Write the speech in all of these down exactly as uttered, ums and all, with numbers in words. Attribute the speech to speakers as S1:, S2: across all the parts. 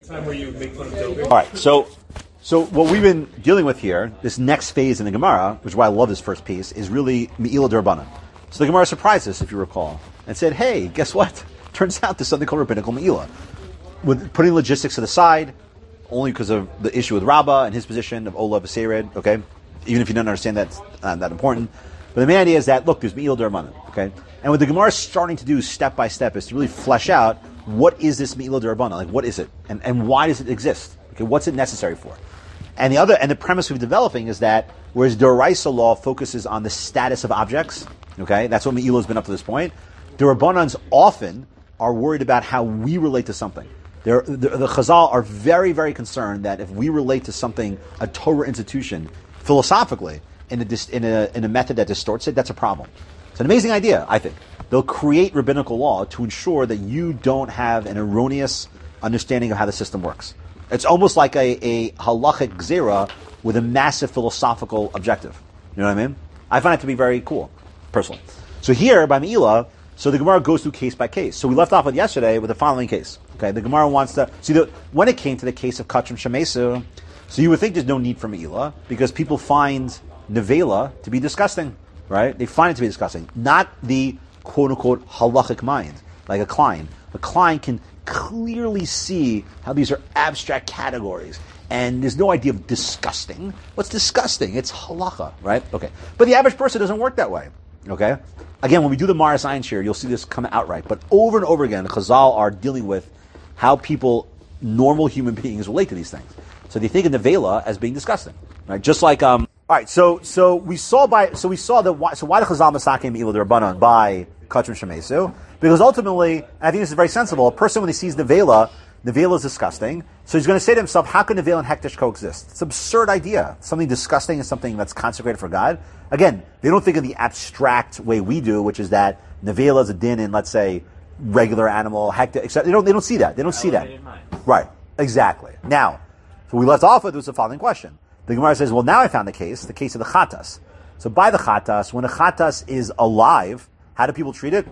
S1: Time where you make fun of Dover.
S2: All right, so so what we've been dealing with here, this next phase in the Gemara, which is why I love this first piece, is really Me'ila D'Rabbanan. So the Gemara surprised us, if you recall, and said, hey, guess what? Turns out there's something called rabbinical Me'ila. With putting logistics to the side, only because of the issue with Rabbah and his position of Ola V'Sered, okay? Even if you don't understand that's uh, that important. But the main idea is that, look, there's Me'ila D'Rabbanan, okay? And what the Gemara is starting to do step by step is to really flesh out what is this Me'ila D'Rabbanan? Like, what is it? And and why does it exist? Okay, what's it necessary for? And the other, and the premise we're developing is that, whereas D'Oraisa law focuses on the status of objects, okay, that's what Me'ila has been up to this point, the Rabbanans often are worried about how we relate to something. They're, the, the Chazal are very, very concerned that if we relate to something, a Torah institution, philosophically, in a, in a, in a method that distorts it, that's a problem. It's an amazing idea, I think. They'll create rabbinical law to ensure that you don't have an erroneous understanding of how the system works. It's almost like a, a halachic gzera with a massive philosophical objective. You know what I mean? I find it to be very cool, personally. So here, by Me'ila, so the Gemara goes through case by case. So we left off with yesterday with the following case. Okay, the Gemara wants to see the when it came to the case of Kachim Shemesu. So you would think there's no need for Me'ila because people find nevela to be disgusting, right? They find it to be disgusting, not the quote unquote halachic mind, like a Klein. A Klein can clearly see how these are abstract categories, and there's no idea of disgusting. What's disgusting? It's halacha, right? Okay, but the average person doesn't work that way. Okay, again, when we do the Mara science here, you'll see this come outright. But over and over again, the Chazal are dealing with how people, normal human beings, relate to these things. So they think of nevela as being disgusting, right? Just like um. All right, so so we saw by so we saw that so why the Chazal Masakim Me'ila D'Rabbanan by Kachim Shemesu? Because ultimately, and I think this is very sensible, a person when he sees nevela, nevela is disgusting, so he's going to say to himself, how can nevela and hektish coexist? It's an absurd idea. Something disgusting is something that's consecrated for God. Again, they don't think of the abstract way we do, which is that nevela is a din in, let's say, regular animal, hektish, except they don't they don't see that. They don't see that. Right, exactly. Now, so we left off with was the following question. The Gemara says, well, now I found the case, the case of the Chatas. So by the Chatas, when a Chatas is alive, how do people treat it?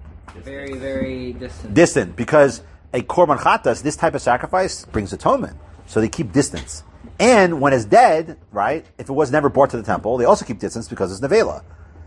S3: Very, very distant.
S2: Distant, because a Korban Chatas, this type of sacrifice, brings atonement. So they keep distance. And when it's dead, right, if it was never brought to the temple, they also keep distance because it's Nevela.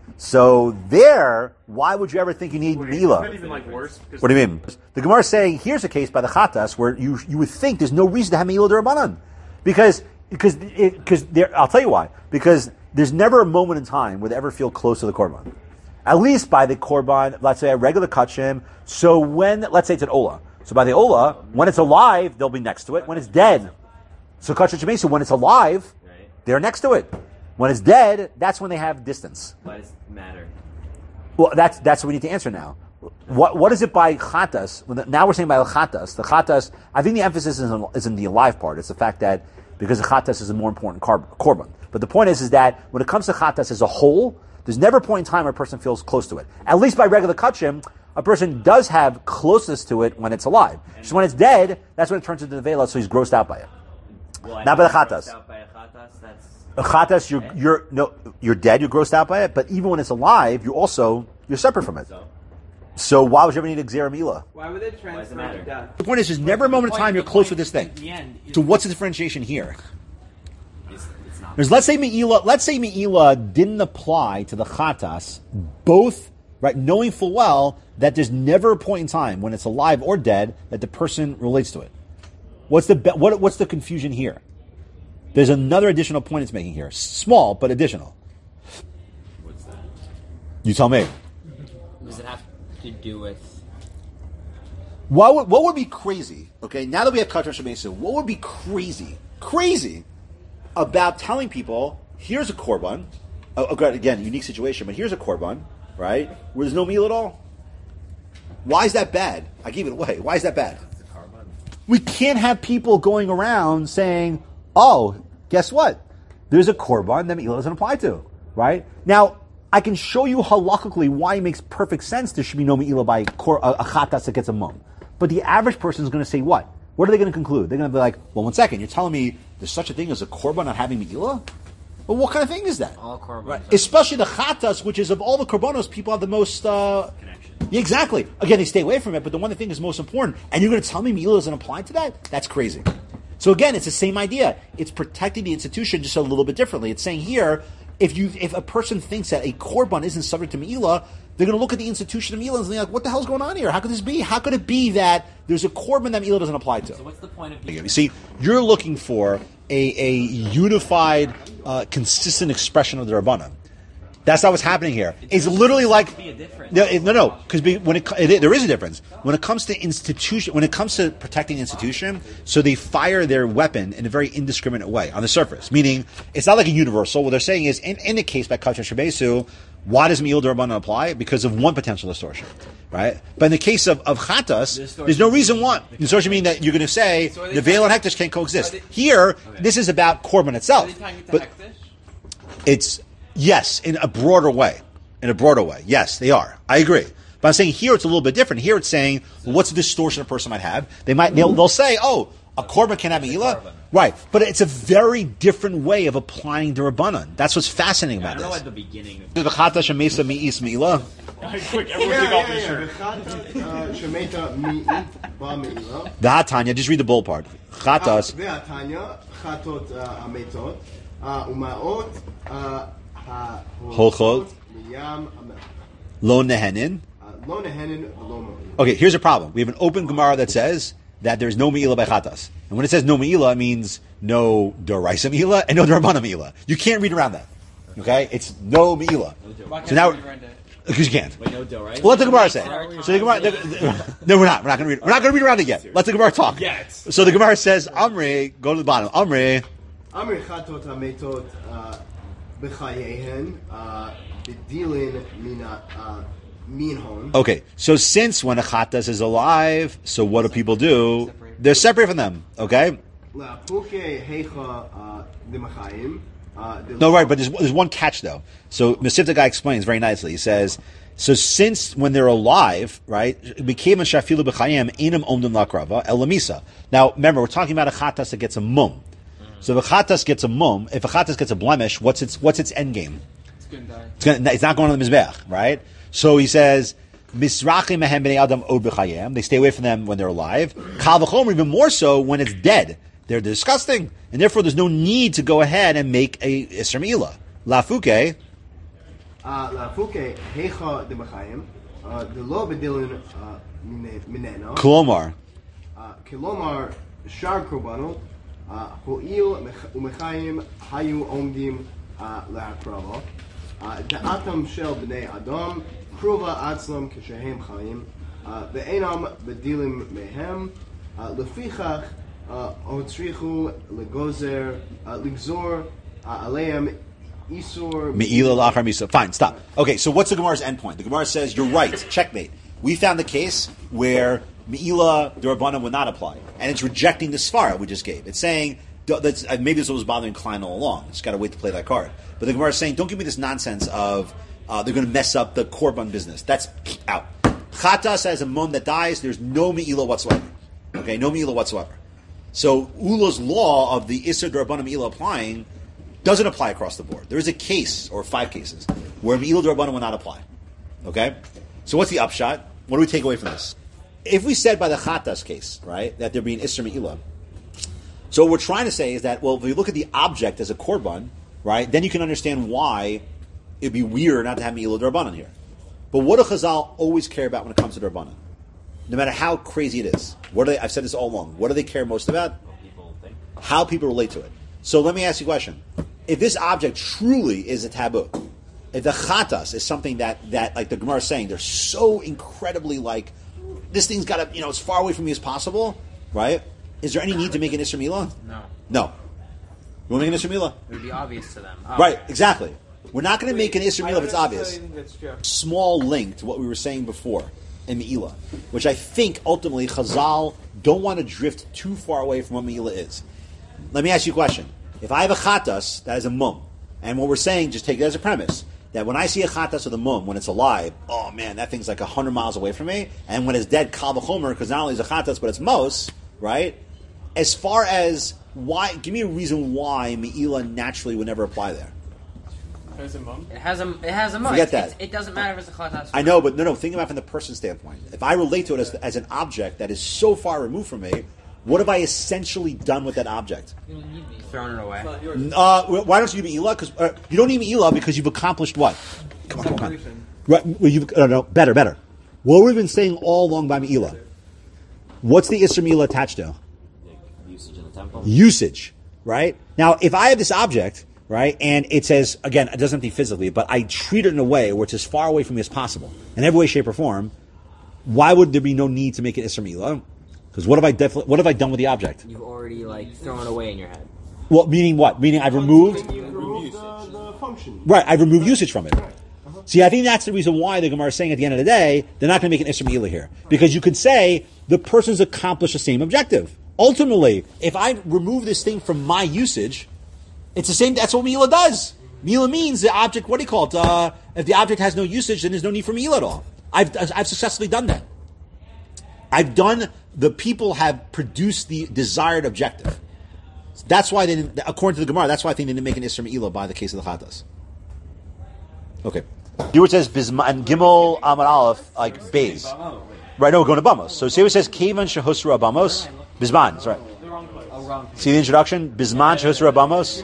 S2: So there, why would you ever think you need Mila?
S1: It's even like worse.
S2: What do you mean? The Gemara is saying, here's a case by the Chatas where you you would think there's no reason to have Mila D'Rabbanan. Because Because, because there, I'll tell you why. Because there's never a moment in time where they ever feel close to the korban. At least by the korban, let's say a regular kachim. So when, let's say it's an ola. So by the ola, when it's alive, they'll be next to it. When it's dead, so kachim shemesu, when it's alive, they're next to it. When it's dead, that's when they have distance.
S3: Why does it matter?
S2: Well, that's that's what we need to answer now. What what is it by chatas? Now we're saying by the chatas. The chatas, I think the emphasis is in, is in the alive part. It's the fact that because the chatas is a more important korban. But the point is, is that when it comes to chatas as a whole, there's never a point in time where a person feels close to it. At least by regular kachim, a person does have closeness to it when it's alive. Just when it's dead, that's when it turns into the vela, so he's grossed out by it.
S3: Well,
S2: Not by the chatas.
S3: Out by a chatas, that's
S2: a chatas, you're you're no, you're dead. You're grossed out by it. But even when it's alive, you're also you're separate from it. So, so why would you ever need a gzera mila?
S4: Why would they transfer it to death?
S2: The point is, there's never a moment in time you're close with this thing. So what's the differentiation here? There's let's say Me'ila, let's say Me'ila didn't apply to the chatas, both, right, knowing full well that there's never a point in time when it's alive or dead that the person relates to it. What's the what, what's the confusion here? There's another additional point it's making here. Small, but additional.
S3: What's that?
S2: You tell me.
S3: Does it have to do with...
S2: What would, what would be crazy, okay, now that we have Kachim Shemesu, what would be crazy, crazy about telling people, here's a korban, oh, again, unique situation, but here's a korban, right, where there's no meal at all? Why is that bad? I gave it away. Why is that bad? We can't have people going around saying, oh, guess what? There's a korban that meal doesn't apply to, right? Now, I can show you halakhically why it makes perfect sense there should be no me'ila by a chatas that gets a mum. But the average person is going to say what? What are they going to conclude? They're going to be like, well, one second, you're telling me there's such a thing as a korban not having me'ila? Well, what kind of thing is that?
S3: All korbanos.
S2: Right. Especially the chatas, which is of all the korbanos, people have the most uh,
S3: Connection.
S2: Yeah, exactly. Again, they stay away from it, but the one thing is most important. And you're going to tell me Me'ilah doesn't apply to that? That's crazy. So again, it's the same idea. It's protecting the institution just a little bit differently. It's saying here, if you if a person thinks that a korban isn't subject to Me'ilah, they're going to look at the institution of Me'ilah and they're like, what the hell's going on here? How could this be? How could it be that there's a korban that Me'ilah doesn't apply to?
S3: So what's the point of
S2: You see, you're looking for a, a unified, uh, consistent expression of the Rabbanan. That's not what's happening here. It's literally like
S3: be a difference.
S2: no, it- no, no, because when it, it there is a difference when it comes to institution. When it comes to protecting the institution, so they fire their weapon in a very indiscriminate way on the surface. Meaning, it's not like a universal. What they're saying is, in, in the case by Kavcha Shebesu, why does Me'ilah D'Rabbanan apply? Because of one potential distortion, right? But in the case of, of Chatas, there's no reason why. Distortion meaning that you're going to say
S5: So are they
S2: the veil and
S5: talking-
S2: hektish can't coexist.
S5: are they-
S2: Here, this is about korban
S5: Are
S2: itself.
S5: they tying it to
S2: But
S5: Hektish?
S2: it's yes, in a broader way. In a broader way, yes, they are. I agree. But I'm saying here it's a little bit different. Here it's saying, well, what's the distortion a person might have? They might they'll, they'll say, oh, a korban can have Me'ilah, right? But it's a very different way of applying the Rabbanan. That's what's fascinating
S3: I
S2: about
S3: don't know
S2: this.
S3: at the beginning. Of
S2: The chata shemesa mi'is Me'ilah.
S1: Quick, everyone take off their shirt.
S6: שמתה מאית במעילה.
S2: The Hatanya, just read the bull part. Chatas
S6: והתניא, חטות המתות, ומעות
S2: הולכות
S6: מים המלח.
S2: lo nehenin.
S6: לא נהנן ולא מועיל.
S2: Okay, here's a problem. We have an open Gemara that says that there's no Me'ilah by Chatas. And when it says no Me'ilah, it means no Doraisa Me'ilah and no D'Rabbanan Me'ilah. You can't read around that. Okay? It's no Me'ilah.
S5: Why can't
S2: So now,
S5: we read it?
S2: because you can't.
S3: Wait, no dough, right?
S2: Well, let the Gemara say. So the Gemara, the, the, no, we're not. We're not going to read. We're not going to read around it yet. Let the Gemara talk.
S1: Yet.
S2: So the Gemara says, Amri, go to the bottom. Amri,
S6: אמר חטות המתות בחייהן, בדילין מן ה- מן הון.
S2: okay. So since when a Chatas is alive, so what do people do? They're separate from them. Okay.
S6: להפוקי היכה דמחיים.
S2: No, right, but there's, there's one catch though. So Mesivta guy explains very nicely. He says, so since when they're alive, right, it became a shafilu b'chayim inam omdim lakrava elamisa. Now remember, we're talking about a chatas that gets a mum. So if a chatas gets a mum, if a chatas gets a blemish, what's its what's its end game?
S5: It's good die.
S2: It's, gonna, it's not going on the mizbeach, right? So he says, misrachim mehem b'nei adam od b'chayim. They stay away from them when they're alive. Kal v'chomer, even more so when it's dead. They're disgusting, and therefore there's no need to go ahead and make a Isser Me'ilah. Lafuke,
S6: להפוקי היכה דמחיים, דלא בדילין מננו.
S2: Kolomar,
S6: כלומר, שאר קורבנות, הואיל ומחיים היו עומדים להקרבה, דעתם של בני אדם קרובה עצמם כשהם חיים, ואינם בדילים מהם, לפיכך הוצריכו לגוזר, לגזור עליהם איסור.
S2: Me'ilah lachar misa. Fine, stop. Okay, so what's the Gemara's endpoint? The Gemara says, you're right, checkmate. We found the case where Me'ilah D'Rabbanan would not apply, and it's rejecting the Svara we just gave. It's saying, that's, uh, maybe this was bothering Klein all along. Just got to wait to play that card. But the Gemara is saying, don't give me this nonsense of uh, they're going to mess up the korban business. That's out. Chatas as a mum that dies, there's no Me'ilah whatsoever. Okay, no Me'ilah whatsoever. So Ula's law of the Isser D'Rabbanan Me'ilah applying doesn't apply across the board. There is a case, or five cases, where Me'ilah D'Rabbanan will not apply. Okay? So what's the upshot? What do we take away from this? If we said by the Chatas case, right, that there be an Isser Me'ilah, so what we're trying to say is that, well, if you look at the object as a korban, right, then you can understand why it'd be weird not to have Me'ilah D'Rabbanan here. But what do Chazal always care about when it comes to D'Rabbanan? No matter how crazy it is. What do they, I've said this all along. What do they care most about?
S3: What people think.
S2: How people relate to it. So let me ask you a question. If this object truly is a taboo, if the chatas is something that, that like the Gemara is saying, they're so incredibly like, this thing's got to, you know, as far away from me as possible, right? Is there any need to make an Isser Me'ilah?
S7: No.
S2: No. You want to make an Isser Me'ilah?
S7: It would be obvious to them. Oh,
S2: Right, exactly. We're not going to make an Isser
S5: I
S2: Me'ilah
S5: don't
S2: if it's obvious.
S5: necessarily think that's true.
S2: Small link to what we were saying before in Me'ilah, which I think ultimately Chazal don't want to drift too far away from what Me'ilah is. Let me ask you a question. If I have a chatas that is a mum, and what we're saying, just take it as a premise, that when I see a chatas with a mum, when it's alive, oh man, that thing's like a hundred miles away from me, and when it's dead, kal v'chomer, because not only is it a chatas, but it's mos, right? As far as why, give me a reason why Me'ilah naturally would never apply there.
S1: Has a mum?
S5: It has a it has a mum.
S2: Forget
S5: It's-
S2: that.
S5: It doesn't matter if it's a chatas.
S2: I know, but no, no. Think about it from the person's standpoint. If I relate to it as, as an object that is so far removed from me, what have I essentially done with that object?
S5: Thrown it away.
S2: Uh, why don't you need Elah? Because uh, you don't need Elah because you've accomplished what? Come on, come on. Right, well, you've, uh, no, better, better. What we've been saying all along by Elah. What's the Isser Milah attached to?
S3: Usage in the temple.
S2: Usage, right? Now, if I have this object, right, and it says, again, it doesn't have to be physically, but I treat it in a way where it's as far away from me as possible, in every way, shape, or form, why would there be no need to make it Isser Milah? Because what have I definitely, what have I done with the object?
S5: You've already like thrown it away in your head.
S2: Well, meaning what? Meaning I've removed,
S6: You remove the, the function.
S2: right, I've removed usage from it. See, I think that's the reason why the Gemara is saying at the end of the day, they're not going to make an Isser Milah here. Because you could say the person's accomplished the same objective. Ultimately, if I remove this thing from my usage, it's the same, that's what Milah does. Milah means the object, what do you call it? Uh, if the object has no usage, then there's no need for Milah at all. I've, I've successfully done that. I've done, the people have produced the desired objective. That's why they didn't, according to the Gemara, that's why I think they didn't make an Isser Milah by the case of the Chatas. Okay. Here it says, Bizma, and Gimel Amar Aleph, like, Beis. Right, no, we're going to Bamos. So see what it says, Kevan Shehusra Bamos, Bizman, that's right. See the introduction? Bizman Shehusra Bamos.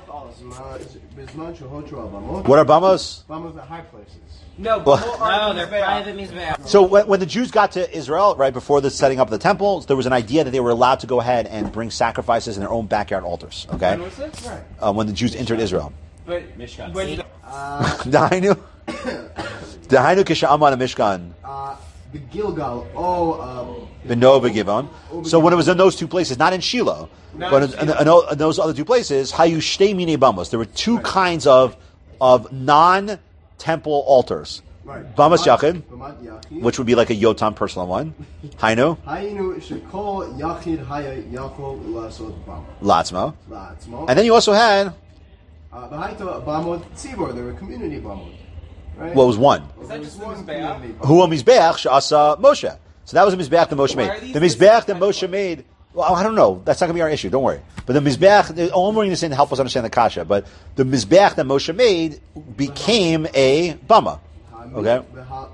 S2: What are Bamos?
S6: Bamos are high places.
S4: No,
S2: Well-
S5: No, they're private mizbeach.
S2: So when, when the Jews got to Israel, right before the setting up of the temple, there was an idea that they were allowed to go ahead and bring sacrifices in their own backyard altars. Okay,
S1: When was this?
S6: Right.
S2: uh, when the Jews entered Israel.
S1: But
S3: Mishkan.
S1: when
S2: Dahainu, Dahainu kisha'aman Mishkan
S6: Uh, the Gilgal, oh, um,
S2: Benova Givon. So when it was in those two places, not in Shiloh,
S1: Not
S2: but
S1: in
S2: in, in, in, in those other two places, Hayu Shtei Mine Bamos. There were two kinds of of non temple altars.
S6: right.
S2: Bamas Yachid,
S6: Bamat Yachid.
S2: which would be like a Yotam personal one. Hainu
S6: Hayinu shekol Yachid haya Yakol lasod bam.
S2: Latzmo.
S6: La'atzmo.
S2: And then you also had
S6: Uh, B'haito Bamot Tzibor, they were community Bamot. Right?
S2: what was one.
S1: Is that
S6: There
S1: just
S6: was one
S1: the Mizbeach?
S6: community
S2: Who a Mizbeach Sha'asa Moshe. So that was a Mizbeach that Moshe
S1: Why are
S2: made.
S1: these
S2: The Mizbeach that
S1: Mizbeach
S2: Moshe made, well, I don't know. That's not going to be our issue. Don't worry. But the Mizbeach, the only we're going to say to help us understand the Kasha, but the Mizbeach that Moshe made became a Bama. Okay?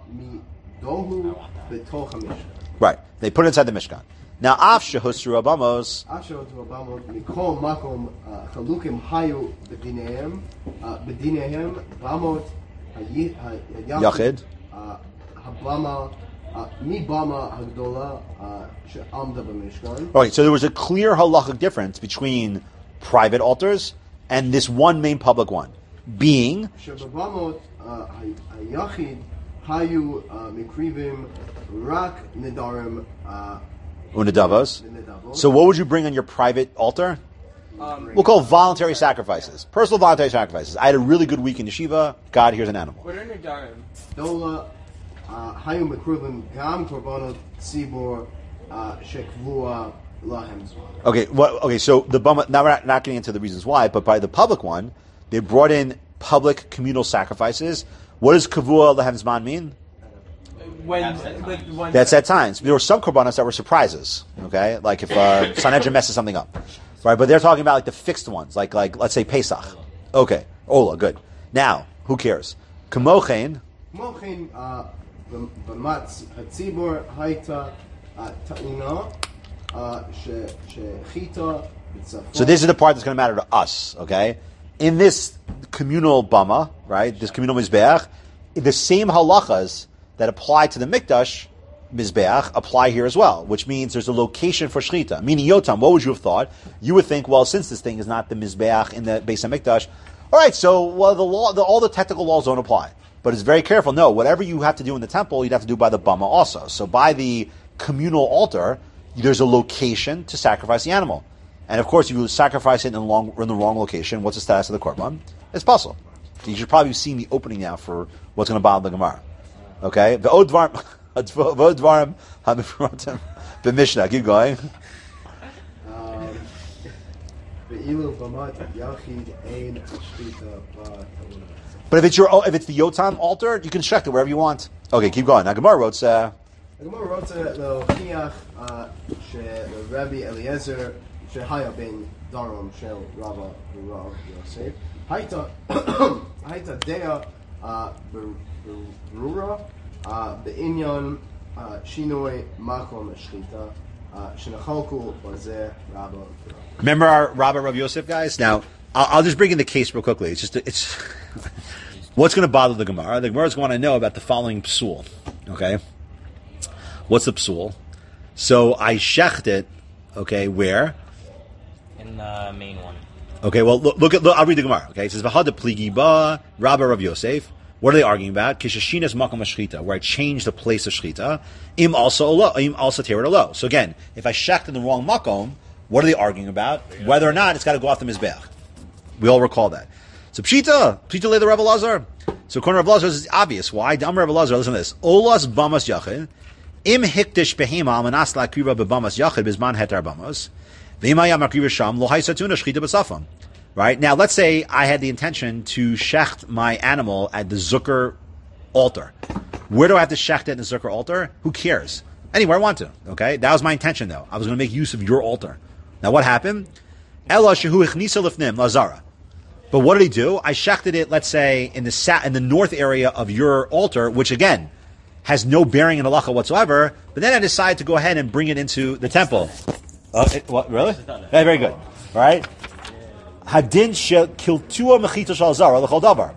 S6: Dohu betoch hamishkan.
S2: Right. They put it inside the Mishkan. Now, Af Shehusru Abamos,
S6: Asher to Bamot mikol makom uh, chalukim hayu b'dinehem uh, b'dinehem Bamot hayi- ha-
S2: Yachid.
S6: uh, habama uh, mi bama hagdola uh, she'amda b'mishkan.
S2: Right, so there was a clear halachic difference between private altars and this one main public one, being
S6: שבבמות היחיד היו מקריבים רק נדרים
S2: Unadavos.
S6: לנדבות.
S2: So what would you bring on your private altar?
S1: Um,
S2: We'll call voluntary sacrifices. Personal voluntary sacrifices. I had a really good week in yeshiva. God, here's an animal.
S1: what are Nadarim?
S6: דולה היו מקריבים גם קורבנות ציבור שקבוע להם זמן.
S2: Okay, well, okay. So the bum. Now we're not, not getting into the reasons why, but by the public one, they brought in public communal sacrifices. What does kavua lehem zman mean?
S1: When like the one
S2: That's at times. There were some korbanos that were surprises. Okay, like if uh, Sanhedrin messes something up, right? But they're talking about like the fixed ones, like like let's say Pesach. Okay, Ola, good. Now, who cares? Kamochen.
S6: כמו כן במת הציבור הייתה טעונה שחיטה בצפון.
S2: So this is the part that's going to matter to us, okay? In this communal bama, right, this communal mizbeach, the same halachas that apply to the mikdash mizbeach apply here as well, which means there's a location for shechita. Meaning Yotam, what would you have thought? You would think, well, since this thing is not the mizbeach in the Beis HaMikdash, all right, so well, the law, the, all the technical laws don't apply. But it's very careful. No, whatever you have to do in the temple, you'd have to do by the bama also. So by the communal altar, there's a location to sacrifice the animal. And of course, if you sacrifice it in the, long, in the wrong location, what's the status of the korban? It's puzzle. You should probably be seeing the opening now for what's going to bother the Gemara. Okay? V'odvarim v'odvarim hamifratim b'mishnah. Keep going.
S6: ואילו במת יחיד אין שחיטה בטעונה.
S2: But if it's your, if it's the Yotam altar, you can check it wherever you want. Okay, keep going. Now Gemara wrote, uh,
S6: הגמרא רוצה להוכיח שלרבי אליעזר שהיה בין דרום של רבא ורב יוסף. הייתה הייתה דעה אה, ברורה אה, בעניין אה, שינוי מקום השחיטה אה, שנחלקו בזה רבא ורב.
S2: Remember our Rabba Rav Yosef guys? Now, I'll, I'll just bring in the case real quickly. It's just, it's, what's going to bother the Gemara? The Gemara is going to know about the following psul. Okay? What's the psul? So I shecht it, okay, where?
S5: In the main one.
S2: Okay, well, look, look at, look, I'll read the Gemara. Okay, it says, V'hada pligi ba, Rabba Rav Yosef. What are they arguing about? Kishashinas makom shchita, where I change the place of shchita. Im also alo, im also tered alo. So again, if I shecht in the wrong makom, what are they arguing about? Whether or not it's got to go off the mizbeach. We all recall that. So pshita, pshita le the Rav Elazar. So according to Rav Elazar, is obvious. Why? Dam Rav Elazar, listen to this. Olas bamas yachid, im hikdish behema al manas la kriva bebamas yachid bizman hetar bamos, v'imaya makriva sham lo haisatuna shchita b'safam. Right? Now, let's say I had the intention to shecht my animal at the Zucker altar. Where do I have to shecht it in the Zucker altar? Who cares? Anywhere I want to. Okay? That was my intention, though. I was going to make use of your altar. Now, what happened? Ela shehu ichnisa lifnim lazara. But what did he do? I shechted it, let's say, in the sa- in the north area of your altar, which again has no bearing in halacha whatsoever. But then I decided to go ahead and bring it into the temple. Uh, it, what? Really? Yeah, very good. All right. Hadin shel kiltua mechita shal zara l'chol davar.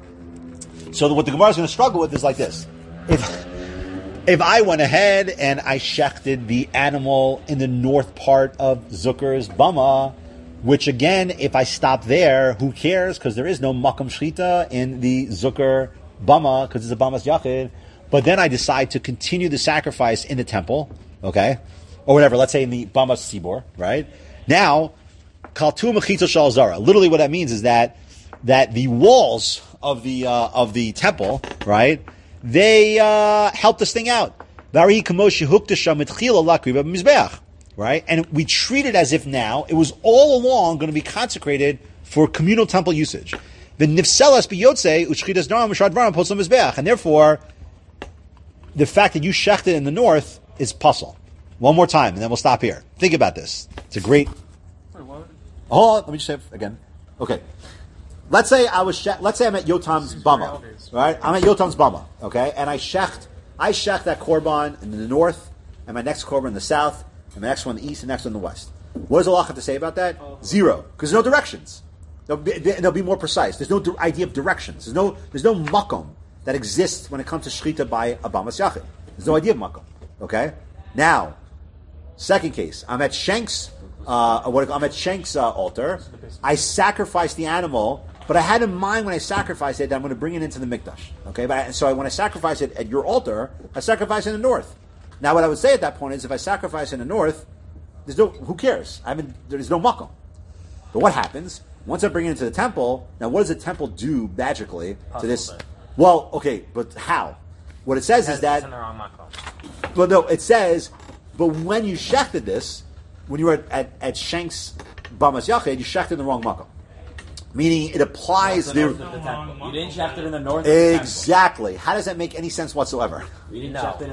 S2: So what the Gemara is going to struggle with is like this: if if I went ahead and I shechted the animal in the north part of Zucker's bama, which again, if I stop there, who cares? Because there is no makam shchita in the Zucker bama because it's a bamas yachid. But then I decide to continue the sacrifice in the temple, okay, or whatever. Let's say in the bamas sibor, right? Now, kaltu mechita shal zara. Literally, what that means is that that the walls of the uh, of the temple, right? They uh, help this thing out. Right? And we treat it as if now it was all along going to be consecrated for communal temple usage. And therefore, the fact that you shecht it in the north is puzzle. One more time, and then we'll stop here. Think about this. It's a great... Hold on, let me just say it again. Okay. Let's say I was, she- let's say I'm at Yotam's Bama, right? I'm at Yotam's Bama, okay? And I shecht, I shecht that korban in the north, and my next korban in the south, and the next one in the east, and the next one in the west. What does Allah have to say about that? Zero. Because there's no directions. They'll be, they'll be more precise. There's no di- idea of directions. There's no, there's no makom that exists when it comes to shechita by a bamas yachid. There's no idea of makom, okay? Now, second case, I'm at Shank's, uh, what, I'm at Shank's uh, altar. I sacrifice the animal, but I had in mind when I sacrificed it that I'm going to bring it into the mikdash. Okay, but I, so I, when I sacrifice it at your altar, I sacrifice it in the north. Now, what I would say at that point is, if I sacrifice in the north, there's no, who cares? I mean, there's no makom. But what happens once I bring it into the temple? Now, what does the temple do magically to this? Well, okay, but how? What it says is that. Well, no, it says, but when you shechted this, when you were at, at, at Shank's Bamas Yachid, you shechted in the wrong makom. Meaning it applies
S3: the
S2: there.
S3: north of the temple. You didn't shaft it in the north.
S2: Exactly. How does that make any sense whatsoever?
S3: You didn't shaft it in